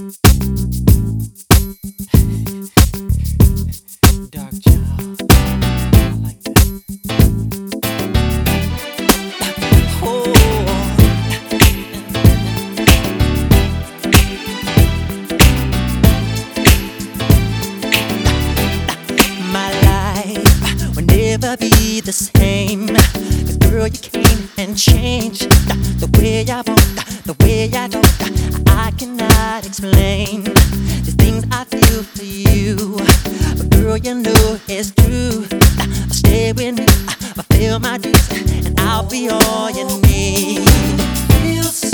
Dark child, I like that. Oh, my life will never be the same. 'Cause girl, you came and changed the way I want, the way I don't. I cannot explain the things I feel for you, but girl, you know it's true. Stay with me, fulfill my dreams, and I'll be all you need. Feels